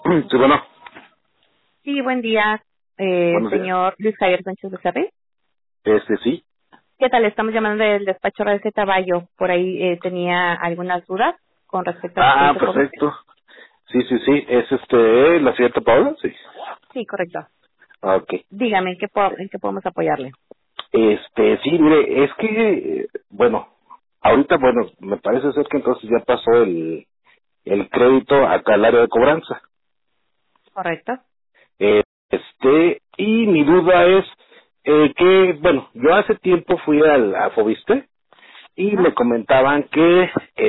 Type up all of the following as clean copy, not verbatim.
Sí, bueno, Sí, buen día, buenos días. señor Luis Javier Sánchez Becerril. Sí. ¿Qué tal? Estamos llamando del despacho de Caballo. Por ahí tenía algunas dudas con respecto a su crédito Fobiste. Perfecto. Sí. ¿Es la señorita Paula? Sí. Sí, correcto. Ok. Dígame, ¿en qué podemos apoyarle? Sí, mire, es que, bueno, ahorita, bueno, me parece ser que entonces ya pasó el crédito acá al área de cobranza. Correcto. Y mi duda es que, bueno, yo hace tiempo fui a Fobiste y me Ajá. comentaban que,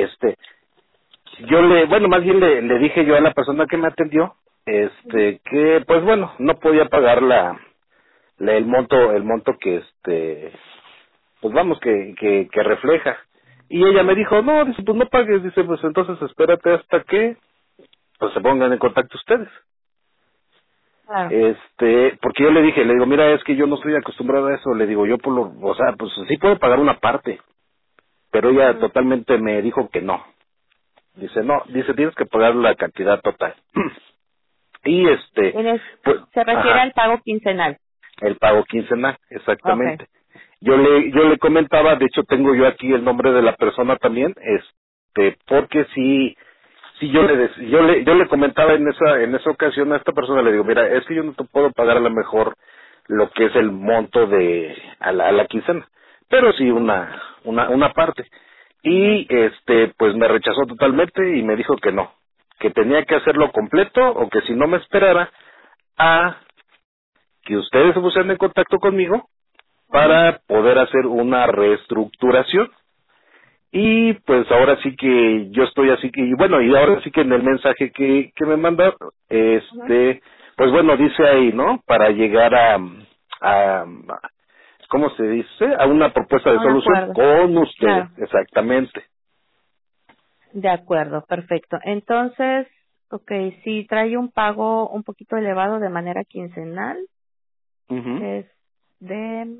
bueno, más bien le dije yo a la persona que me atendió, Ujú. que, pues bueno, no podía pagar el monto que, pues vamos, que refleja. Y ella me Ajá. dijo, no, dice, pues no pagues, dice, pues entonces espérate hasta que, pues se pongan en contacto ustedes. Claro. Porque yo le digo, mira, es que yo no estoy acostumbrado a eso, le digo, yo o sea, pues sí puedo pagar una parte, pero ella Ujú. totalmente me dijo que no. Dice, no, dice, tienes que pagar la cantidad total. Y En es- pues, Se refiere ajá, al pago quincenal. el pago quincenal, Okay. exactamente. Yo le comentaba, de hecho tengo yo aquí el nombre de la persona también, porque si yo le comentaba en esa ocasión a esta persona, le digo, mira, es que yo no te puedo pagar a lo mejor lo que es el monto a la quincena, pero sí Ujú. una parte. Ujú. Y pues me rechazó totalmente y me dijo que no, que tenía que hacerlo completo o que si no me esperara a que ustedes se pusieran en contacto conmigo Ujú. para poder hacer una reestructuración. Y pues ahora sí que yo estoy así que, y bueno, y ahora sí que en el mensaje que me manda, Ujú. pues bueno, dice ahí, ¿no? Para llegar a, ¿cómo se dice? A una propuesta de A un solución acuerdo. con ustedes, Claro. exactamente. De acuerdo, perfecto. Entonces, si trae un pago un poquito elevado de manera quincenal, Ujú. es de,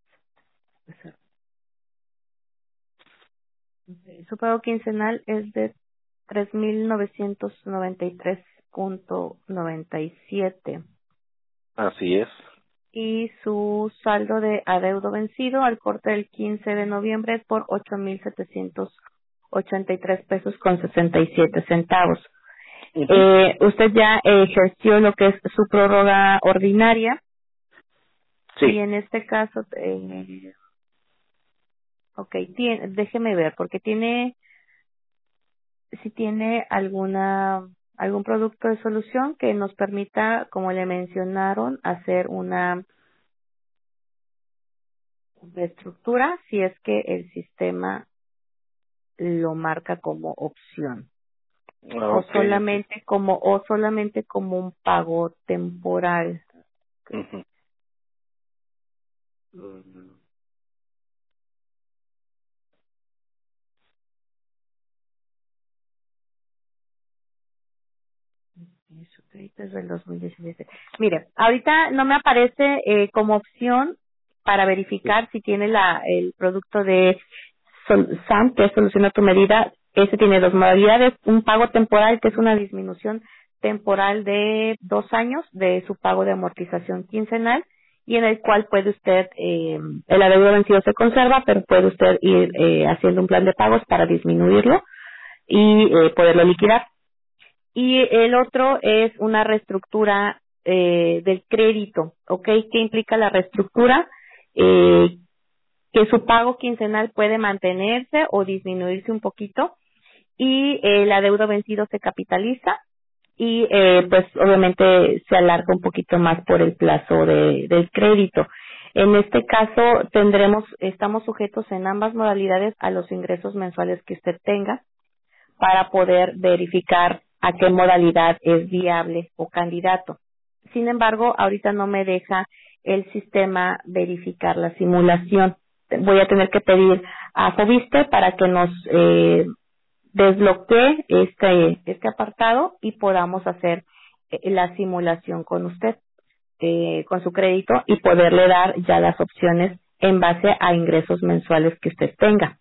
su pago quincenal es de 3,993,97 Así es. y su saldo de adeudo vencido al corte del 15 de noviembre es por 8,783 pesos con 67 centavos. Ujú. Usted ya ejerció lo que es su prórroga ordinaria y Sí. en este caso, déjeme ver, porque si tiene algún producto de solución que nos permita, como le mencionaron, hacer una reestructura si es que el sistema lo marca como opción o Ok. solamente como un pago temporal. Ujú. Y su crédito es del 2017. Mire, ahorita no me aparece como opción para verificar si tiene el producto de SAM, que es solución a tu medida. Ese tiene dos modalidades, un pago temporal, que es una disminución temporal de 2 años de su pago de amortización quincenal, y en el cual puede usted, el adeudo vencido se conserva, pero puede usted ir haciendo un plan de pagos para disminuirlo y poderlo liquidar. Y el otro es una reestructura del crédito, ¿ok? ¿Qué implica la reestructura? Que su pago quincenal puede mantenerse o disminuirse un poquito y el adeudo vencido se capitaliza y pues obviamente se alarga un poquito más por el plazo del crédito. En este caso estamos sujetos en ambas modalidades a los ingresos mensuales que usted tenga para poder verificar a qué modalidad es viable o candidato. Sin embargo, ahorita no me deja el sistema verificar la simulación. Voy a tener que pedir a Fobiste para que nos desbloquee este apartado y podamos hacer la simulación con usted, con su crédito y poderle dar ya las opciones en base a ingresos mensuales que usted tenga.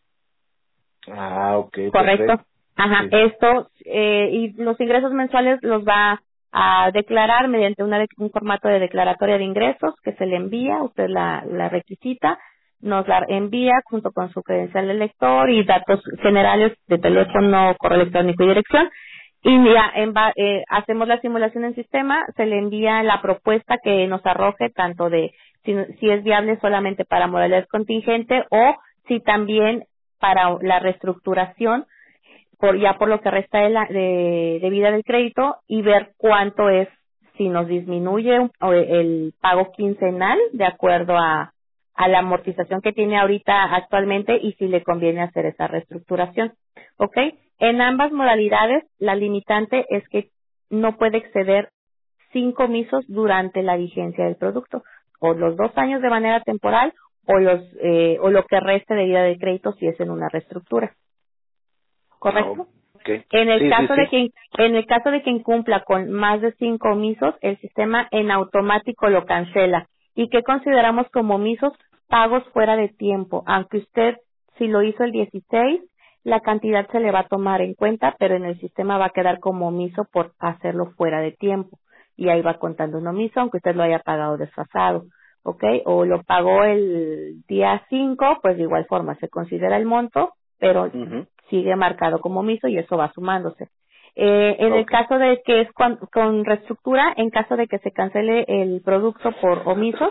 Ok, Correcto. perfecto. Ajá, Sí. esto y los ingresos mensuales los va a a declarar mediante un formato de declaratoria de ingresos que se le envía, usted la requisita, nos la envía junto con su credencial de lector y datos generales de teléfono, correo electrónico y dirección. Y ya hacemos la simulación en sistema, se le envía la propuesta que nos arroje tanto de si es viable solamente para modalidad contingente o si también para la reestructuración por lo que resta de vida del crédito y ver cuánto es, si nos disminuye el pago quincenal de acuerdo a la amortización que tiene ahorita actualmente y si le conviene hacer esa reestructuración. ¿Ok? En ambas modalidades, la limitante es que no puede exceder 5 misos durante la vigencia del producto, o los 2 años de manera temporal o lo que reste de vida del crédito si es en una reestructura. ¿Correcto? Okay. En el Sí, caso sí, de que incumpla con más de 5 omisos, el sistema en automático lo cancela. ¿Y qué consideramos como omisos? Pagos fuera de tiempo. Aunque usted, si lo hizo el 16, la cantidad se le va a tomar en cuenta, pero en el sistema va a quedar como omiso por hacerlo fuera de tiempo. Y ahí va contando un omiso, aunque usted lo haya pagado desfasado. ¿Ok? O lo pagó el día 5, pues de igual forma se considera el monto, pero sigue marcado como omiso y eso va sumándose. En el caso de que es con reestructura, en caso de que se cancele el producto por omisos,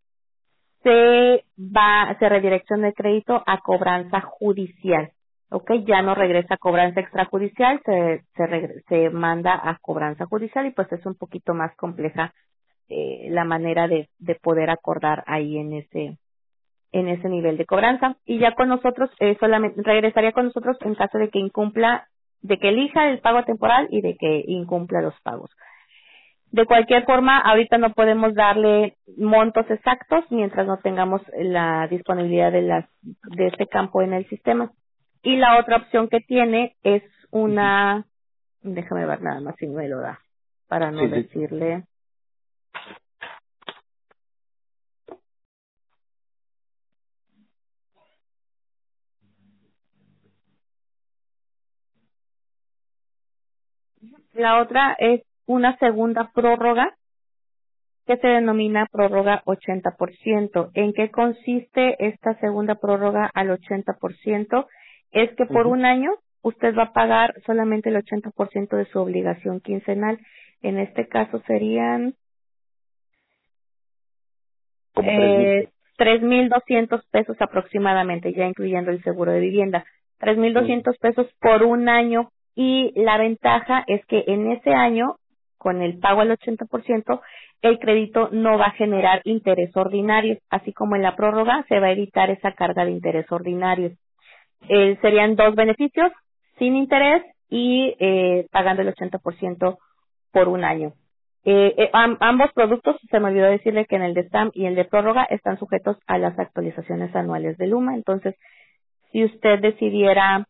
se redirecciona el crédito a cobranza judicial. ¿Ok? Ya no regresa a cobranza extrajudicial, se manda a cobranza judicial y pues es un poquito más compleja la manera de poder acordar ahí en ese nivel de cobranza. Y ya con nosotros, solamente regresaría con nosotros en caso de que incumpla, de que elija el pago temporal y de que incumpla los pagos. De cualquier forma, ahorita no podemos darle montos exactos mientras no tengamos la disponibilidad de este campo en el sistema. Y la otra opción que tiene es déjame ver nada más si me lo da, para no decirle. La otra es una segunda prórroga que se denomina prórroga 80%. ¿En qué consiste esta segunda prórroga al 80%? Es que por un año usted va a pagar solamente el 80% de su obligación quincenal. En este caso serían 3,200 pesos aproximadamente, ya incluyendo el seguro de vivienda. 3,200 pesos por un año, y la ventaja es que en ese año, con el pago al 80%, el crédito no va a generar interés ordinario, así como en la prórroga se va a evitar esa carga de interés ordinario. Serían 2 beneficios, sin interés y pagando el 80% por un año. Ambos productos, se me olvidó decirle que en el de STAMP y el de prórroga están sujetos a las actualizaciones anuales de Luma. Entonces, si usted decidiera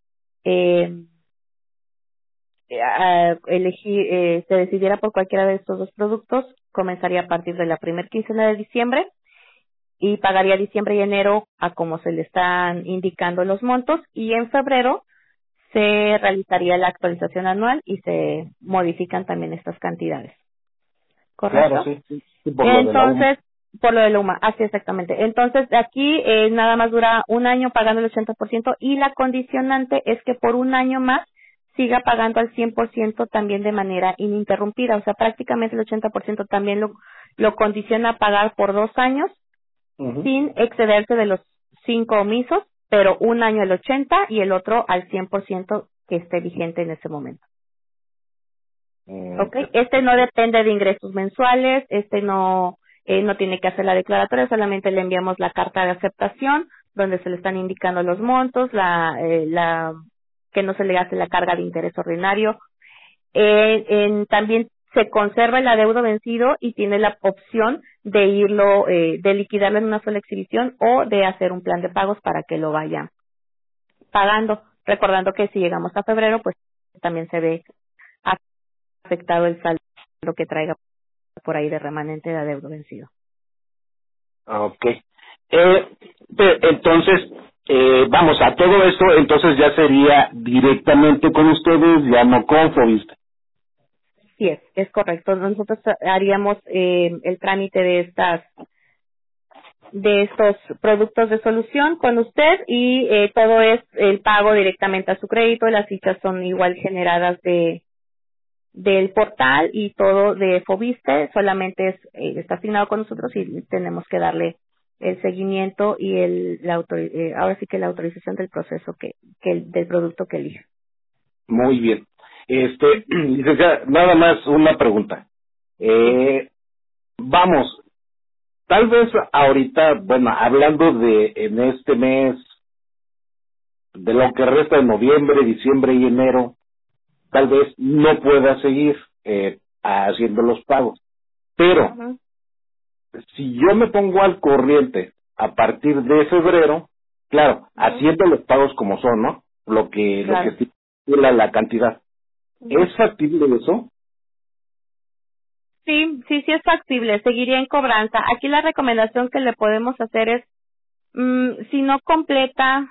se decidiera por cualquiera de estos 2 productos, comenzaría a partir de la primera quincena de diciembre y pagaría diciembre y enero a como se le están indicando los montos, y en febrero se realizaría la actualización anual y se modifican también estas cantidades. ¿Correcto? Claro, sí, Entonces, por lo de la UMA, así exactamente. Entonces, aquí nada más dura un año pagando el 80%, y la condicionante es que por un año más siga pagando al 100% también de manera ininterrumpida. O sea, prácticamente el 80% también lo condiciona a pagar por 2 años sin excederse de los 5 omisos, pero un año al 80 y el otro al 100% que esté vigente en ese momento. Okay. No depende de ingresos mensuales, no tiene que hacer la declaratoria, solamente le enviamos la carta de aceptación donde se le están indicando los montos, que no se le hace la carga de interés ordinario. También se conserva el adeudo vencido y tiene la opción de liquidarlo en una sola exhibición o de hacer un plan de pagos para que lo vaya pagando. Recordando que si llegamos a febrero, pues también se ve afectado el saldo que traiga por ahí de remanente de adeudo vencido. Okay. Entonces, vamos, a todo esto, entonces ya sería directamente con ustedes, ya no con Fovista. así es correcto. Nosotros haríamos el trámite de estos productos de solución con usted y todo es el pago directamente a su crédito. Las fichas son igual generadas del portal y todo de Fobiste, solamente está asignado con nosotros y tenemos que darle el seguimiento y ahora sí que la autorización del proceso del producto que elija. Muy bien. Licenciada, nada más una pregunta. Vamos, tal vez ahorita, bueno, hablando de en este mes, de lo que resta de noviembre, diciembre y enero, tal vez no pueda seguir haciendo los pagos. Pero Ujú. si yo me pongo al corriente a partir de febrero, claro, haciendo los pagos como son, ¿no? Lo que estipula la cantidad. ¿Es factible eso? Sí, es factible, seguiría en cobranza. Aquí la recomendación que le podemos hacer es, si no completa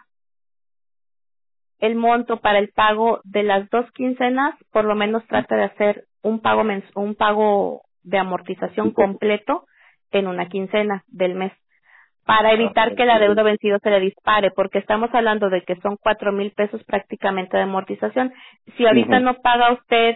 el monto para el pago de las 2 quincenas, por lo menos trate de hacer un pago de amortización completo en una quincena del mes, para evitar que el adeudo vencido se le dispare, porque estamos hablando de que son 4,000 pesos prácticamente de amortización. Si ahorita no paga usted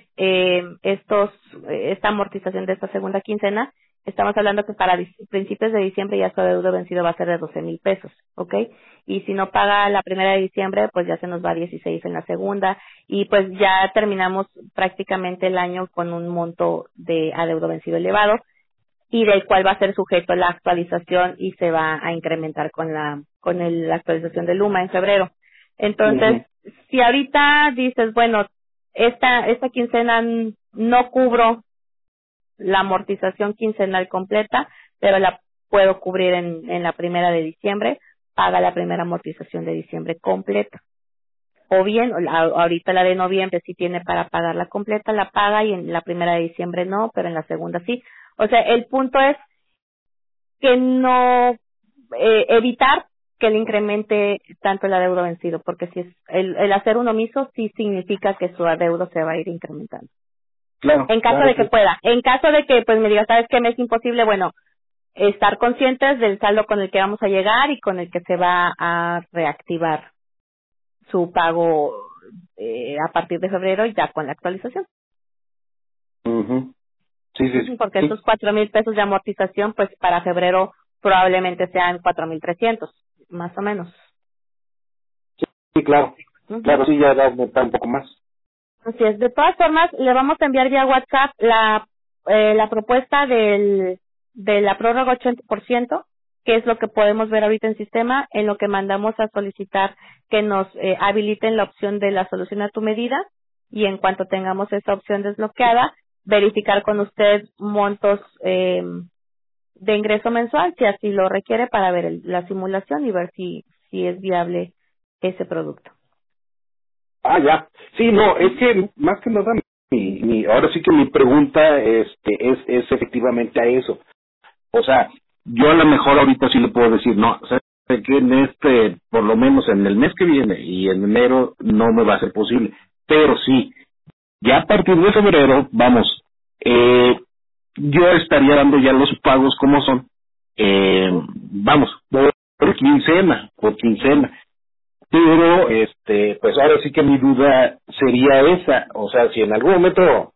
esta amortización de esta segunda quincena, estamos hablando que para principios de diciembre ya su adeudo vencido va a ser de 12,000 pesos, ¿ok? Y si no paga la primera de diciembre, pues ya se nos va a 16 en la segunda, y pues ya terminamos prácticamente el año con un monto de adeudo vencido elevado, y del cual va a ser sujeto la actualización y se va a incrementar con la actualización de Luma en febrero. Entonces, si ahorita dices, bueno, esta quincena no cubro la amortización quincenal completa, pero la puedo cubrir en la primera de diciembre, paga la primera amortización de diciembre completa. O bien, ahorita la de noviembre sí tiene para pagarla completa, la paga, y en la primera de diciembre no, pero en la segunda sí. O sea, el punto es que no evitar que le incremente tanto el adeudo vencido, porque si es el hacer un omiso sí significa que su adeudo se va a ir incrementando. Claro. En caso de que pueda. En caso de que pues me diga, ¿sabes qué? Me es imposible, bueno, estar conscientes del saldo con el que vamos a llegar y con el que se va a reactivar su pago a partir de febrero, ya con la actualización. Sí. Porque esos 4,000 pesos de amortización, pues para febrero probablemente sean 4,300, más o menos. Sí, claro. Claro, sí, ya da un poco más. Así es. De todas formas, le vamos a enviar vía WhatsApp la propuesta de la prórroga 80%, que es lo que podemos ver ahorita en sistema, en lo que mandamos a solicitar que nos habiliten la opción de la solución a tu medida, y en cuanto tengamos esa opción desbloqueada, verificar con usted montos de ingreso mensual, si así lo requiere, para ver la simulación y ver si es viable ese producto. Ah, ya. Sí, no, es que más que nada, ahora sí que mi pregunta es efectivamente a eso. O sea, yo a lo mejor ahorita sí le puedo decir, no, sé que por lo menos en el mes que viene y en enero no me va a ser posible. Pero sí, ya a partir de febrero, vamos, yo estaría dando ya los pagos como son, vamos, por quincena. Pero, pues ahora sí que mi duda sería esa, o sea, si en algún momento,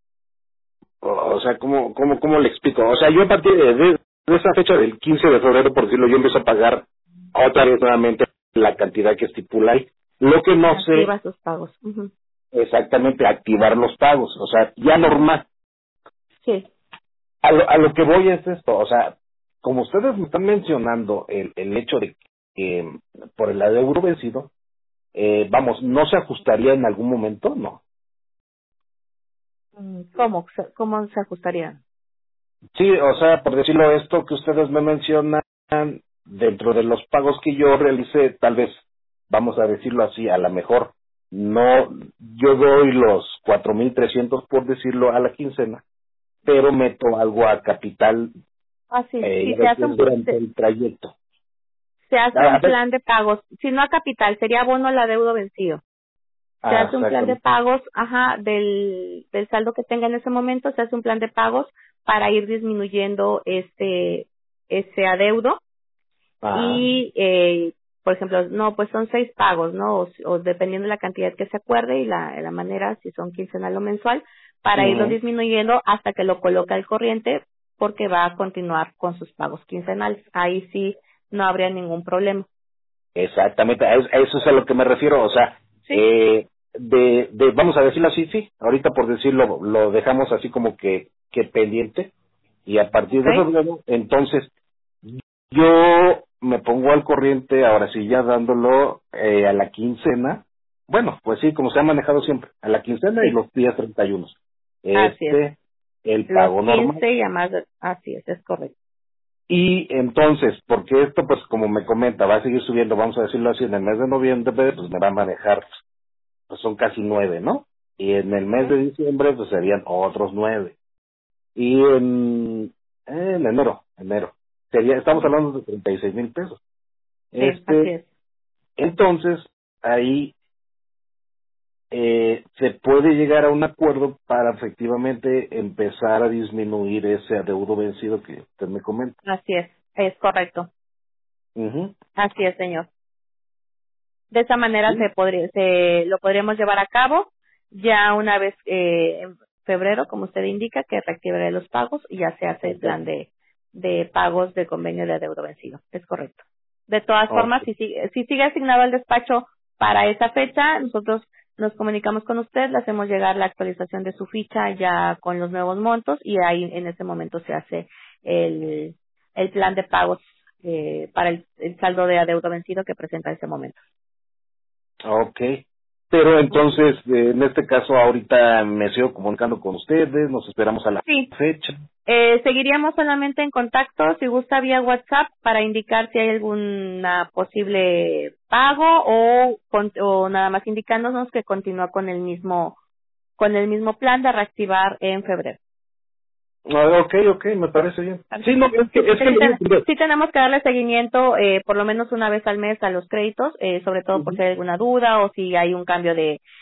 o sea, ¿cómo le explico? O sea, yo a partir de esa fecha del 15 de febrero, por decirlo, yo empiezo a pagar otra vez nuevamente la cantidad que estipula ahí. Lo que no sé, activa sus pagos. exactamente, activar los pagos, o sea, ya normal. Sí. A lo que voy es esto, o sea, como ustedes me están mencionando el hecho de que por el adeudo vencido, vamos, ¿no se ajustaría en algún momento? No. ¿Cómo se ajustaría? Sí, o sea, por decirlo esto que ustedes me mencionan, dentro de los pagos que yo realicé, tal vez, vamos a decirlo así, a lo mejor, no, yo doy los 4,300 por decirlo a la quincena, pero meto algo a capital Sí, durante el trayecto. se hace un plan de pagos, si no a capital, sería abono al adeudo vencido. Se hace un plan de exactamente. pagos, del saldo que tenga en ese momento, se hace un plan de pagos para ir disminuyendo ese adeudo Ajá. y, por ejemplo, no, pues son 6 pagos, ¿no? O dependiendo de la cantidad que se acuerde y la manera, si son quincenal o mensual, para irlo Ujú. disminuyendo hasta que lo coloca al corriente porque va a continuar con sus pagos quincenales. Ahí sí no habría ningún problema. Exactamente, a eso es a lo que me refiero, o sea, Sí, vamos a decirlo así, sí, ahorita por decirlo, lo dejamos así como que pendiente, y a partir ok, de febrero, entonces, yo me pongo al corriente, ahora sí, ya dándolo a la quincena, bueno, pues sí, como se ha manejado siempre, a la quincena y sí, los días 31, así es. el Los pago normal. 15 y a más, así es correcto. Y entonces, porque esto, pues como me comenta, va a seguir subiendo, vamos a decirlo así, en el mes de noviembre, pues me va a manejar, pues son casi 9, ¿no? Y en el mes de Ok. diciembre, pues serían otros 9. Y en enero, estamos Ujú. hablando de 36,000 pesos. Sí, así es. Entonces, ahí se puede llegar a un acuerdo para efectivamente empezar a disminuir ese adeudo vencido que usted me comenta. Así es correcto. Ujú. Así es, señor. De esa manera Sí, lo podríamos llevar a cabo ya una vez en febrero, como usted indica, que reactivaré los pagos y ya se hace el plan perfecto. de pagos de convenio de adeudo vencido. Es correcto. De todas Ok. formas, si sigue asignado el despacho para esa fecha, nosotros nos comunicamos con usted, le hacemos llegar la actualización de su ficha ya con los nuevos montos y ahí en ese momento se hace el, el plan de pagos para el saldo de adeudo vencido que presenta en ese momento. Ok. Pero Ujú. entonces, en este caso, ahorita me sigo comunicando con ustedes, nos esperamos a la Sí, fecha. seguiríamos solamente en contacto, si gusta, vía WhatsApp para indicar si hay alguna posible pago o nada más indicándonos que continúa con el mismo plan de reactivar en febrero. Ok, ok, me parece bien. Sí, no, Perfecto. Sí, es porque que le digo, sí tenemos que darle seguimiento por lo menos una vez al mes a los créditos, sobre todo por ujú, si hay alguna duda o si hay un cambio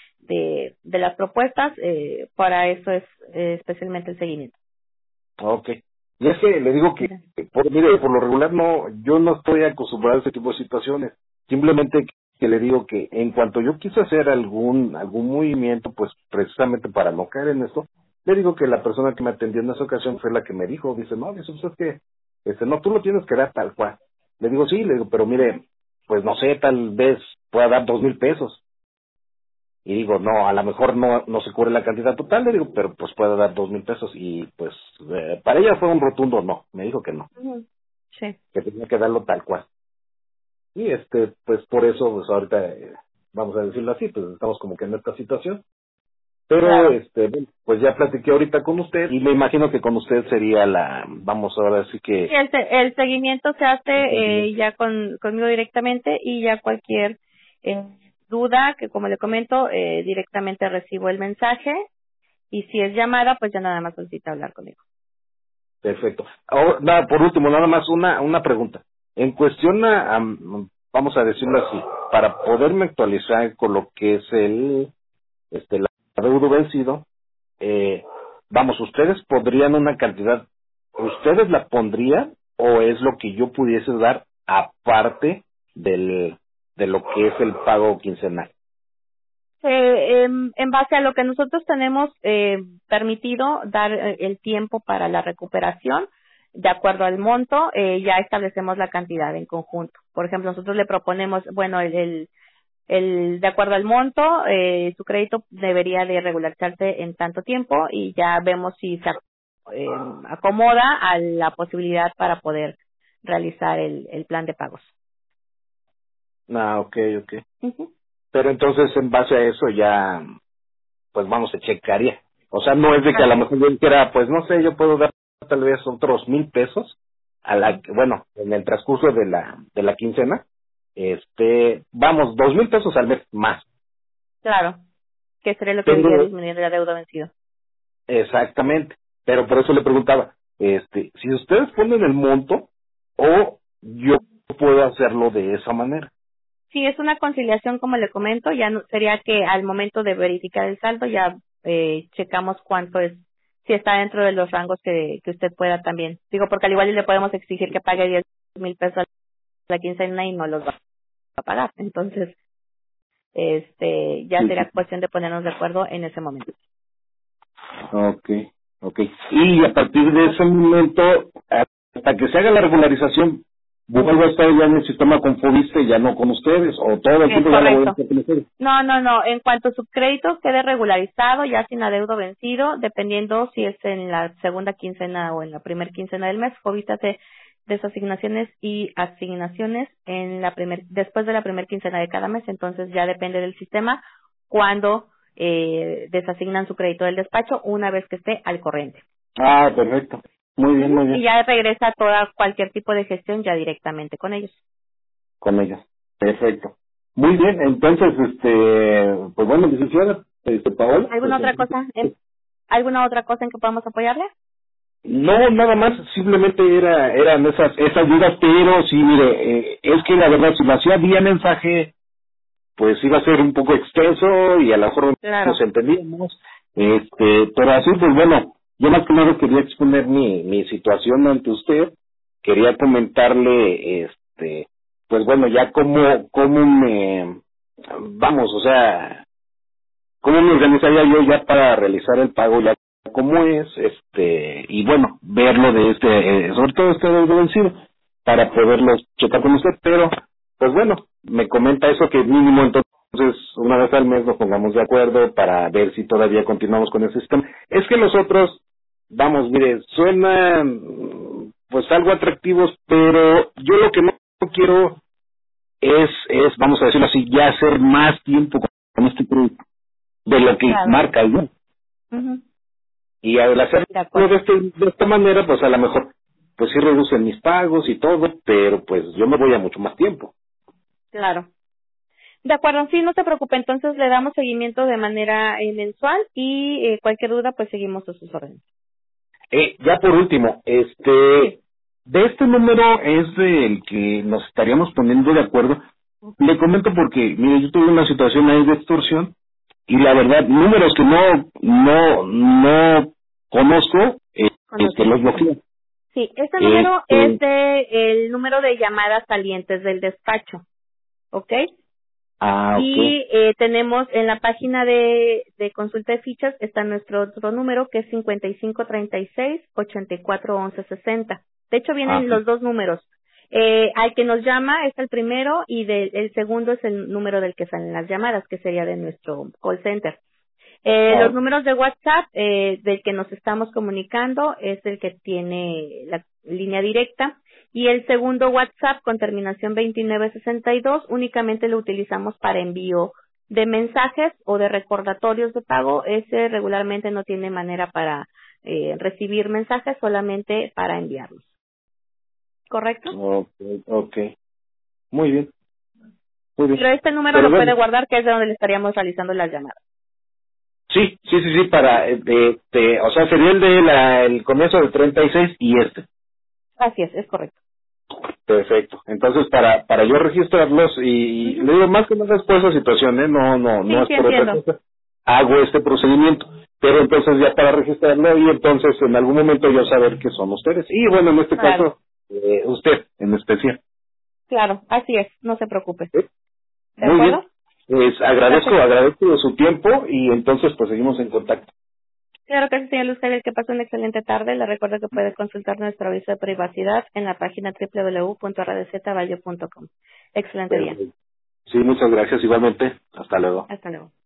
de las propuestas, para eso es especialmente el seguimiento. ok. Y es que le digo que, mire, por lo regular no, yo no estoy acostumbrado a este tipo de situaciones. Simplemente que le digo que en cuanto yo quise hacer algún movimiento, pues precisamente para no caer en esto, le digo que la persona que me atendió en esa ocasión fue la que me dijo, dice, no, dice, pues es que, no, tú lo tienes que dar tal cual. Le digo, sí, le digo, pero mire, pues no sé, tal vez pueda dar 2,000 pesos. Y digo, no, a lo mejor no se cubre la cantidad total, le digo, pero pues puede dar 2,000 pesos. Y pues para ella fue un rotundo no, me dijo que no, Ujú. Sí. que tenía que darlo tal cual. Y pues por eso, pues ahorita, vamos a decirlo así, pues estamos como que en esta situación. Pero, Claro. bueno, pues ya platiqué ahorita con usted y me imagino que con usted sería vamos ahora sí Sí, que, el seguimiento se hace el sentimiento. ya conmigo directamente y ya cualquier eh, duda que como le comento directamente recibo el mensaje y si es llamada pues ya nada más solicita hablar conmigo. Perfecto. Ahora, nada, por último, nada más una pregunta. En cuestión vamos a decirlo así, para poderme actualizar con lo que es el adeudo vencido, vamos, ustedes podrían una cantidad, ¿ustedes la pondrían o es lo que yo pudiese dar aparte de lo que es el pago quincenal? En base a lo que nosotros tenemos permitido dar el tiempo para la recuperación, de acuerdo al monto, ya establecemos la cantidad en conjunto. Por ejemplo, nosotros le proponemos, bueno, de acuerdo al monto, su crédito debería de regularizarse en tanto tiempo y ya vemos si se acomoda a la posibilidad para poder realizar el plan de pagos. Ah, ok, ok. Ujú. Pero entonces en base a eso ya pues vamos, se checaría. O sea, no es de que a lo Así es. mejor yo dijera, pues no sé, yo puedo dar tal vez otros 1,000 pesos Ujú. bueno, en el transcurso de la quincena, vamos, 2,000 pesos al mes más. Claro, que sería lo que iría Pero, disminuyendo la deuda vencida. exactamente, pero por eso le preguntaba, si ustedes ponen el monto, o yo puedo hacerlo de esa manera. Si es una conciliación, como le comento, ya sería que al momento de verificar el saldo ya checamos cuánto es, si está dentro de los rangos que usted pueda también. Digo, porque al igual le podemos exigir que pague 10,000 pesos a la quincena y no los va a pagar. Entonces, ya Sí, sería sí. cuestión de ponernos de acuerdo en ese momento. Okay, okay. Y a partir de ese momento, hasta que se haga la regularización, vuelvo a estar ya en el sistema con Fobiste, ya no con ustedes, o todo el Es tiempo ya lo voy a correcto. estar con ustedes. No. En cuanto su crédito quede regularizado, ya sin adeudo vencido, dependiendo si es en la segunda quincena o en la primera quincena del mes, Fobiste hace desasignaciones y asignaciones después de la primera quincena de cada mes. Entonces ya depende del sistema cuando desasignan su crédito del despacho una vez que esté al corriente. Ah, perfecto. Muy bien, muy Y bien. ya regresa cualquier tipo de gestión ya directamente con ellos. Con ellas. Perfecto. Muy bien, entonces, pues bueno, licenciada, Paola, pues, ¿Alguna otra cosa en que podamos apoyarle? no, nada más, simplemente eran esas dudas, pero sí, mire, es que la verdad, si lo hacía vía mensaje, pues iba a ser un poco extenso y a lo mejor no Claro. nos entendíamos, pero así, pues bueno, yo más que nada quería exponer mi situación ante usted, quería comentarle, pues bueno, ya cómo vamos, o sea, cómo me organizaría yo ya para realizar el pago, ya cómo es, y bueno, verlo de sobre todo deudo vencido, para poderlo checar con usted, pero, pues bueno, me comenta eso que mínimo entonces una vez al mes nos pongamos de acuerdo para ver si todavía continuamos con el sistema. Es que los otros, vamos, mire, suenan pues algo atractivos, pero yo lo que no quiero es, vamos a decirlo así, ya hacer más tiempo con este producto de lo que Claro. marca el bien. Ujú. Y al hacerlo De acuerdo. de esta manera, pues a lo mejor, pues sí reducen mis pagos y todo, pero pues yo me voy a mucho más tiempo. Claro. De acuerdo, sí, no se preocupe. Entonces le damos seguimiento de manera mensual y cualquier duda, pues seguimos a sus órdenes. Ya por último, Sí. de este número es del que nos estaríamos poniendo de acuerdo. Le comento porque, mire, yo tuve una situación ahí de extorsión y la verdad, números que no conozco, los bloqueo. Sí, este número es Este, el número de llamadas salientes del despacho, ¿ok? ok. Y tenemos en la página de consulta de fichas está nuestro otro número que es 5536-841160. De hecho vienen Ah, los dos números. Al que nos llama es el primero y el segundo es el número del que salen las llamadas, que sería de nuestro call center. Los números de WhatsApp del que nos estamos comunicando es el que tiene la línea directa y el segundo WhatsApp con terminación 2962 únicamente lo utilizamos para envío de mensajes o de recordatorios de pago. Ese regularmente no tiene manera para recibir mensajes, solamente para enviarlos. ¿Correcto? okay. Muy bien, muy bien. Pero este número Pero lo puede bueno, guardar, que es de donde le estaríamos realizando las llamadas. sí, para, o sea, sería el de el comienzo del 36 y Así es correcto. Perfecto. Entonces, para yo registrarlos y le digo más que nada es por esa situación, no Sí, es sí por otra entiendo. cosa. Hago este procedimiento, pero entonces ya para registrarlo y entonces en algún momento yo saber que son ustedes. Y bueno, en este Claro, caso, usted en especial. claro, así es, no se preocupe. ¿Sí? ¿De Muy bien. acuerdo? Pues Perfecto. agradezco de su tiempo y entonces pues seguimos en contacto. Claro que sí, señor Luz Javier, que pase una excelente tarde. Le recuerdo que puede consultar nuestro aviso de privacidad en la página www.rdzvalle.com. Excelente día. Perfecto. Sí, muchas gracias igualmente. Hasta luego. Hasta luego.